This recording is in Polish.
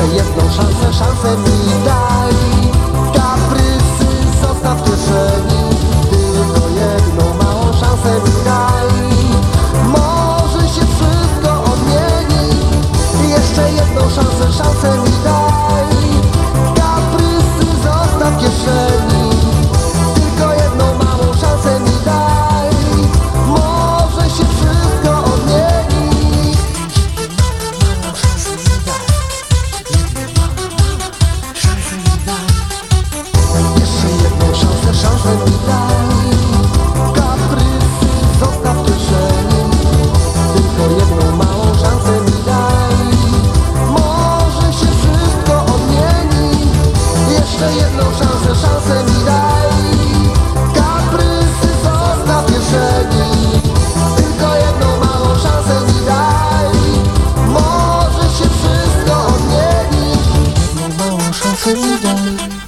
Jeszcze jedną szansę mi daj. Kaprysy zostaw w kieszeni, tylko jedną małą szansę mi daj. Może się wszystko odmieni. Jeszcze jedną szansę mi daj. Kaprysy zostaw w kieszeni, tylko jedną małą szansę mi daj. Może się wszystko odmieni. Jeszcze jedną szansę mi daj. Kaprysy zostaw w kieszeni, tylko jedną małą szansę mi daj. Może się wszystko odmieni. Jeszcze jedną szansę mi daj. Kaprysy zostaw w kieszeni, tylko jedną małą szansę mi daj. Może się wszystko odmieni. Jedną małą szansę mi daj.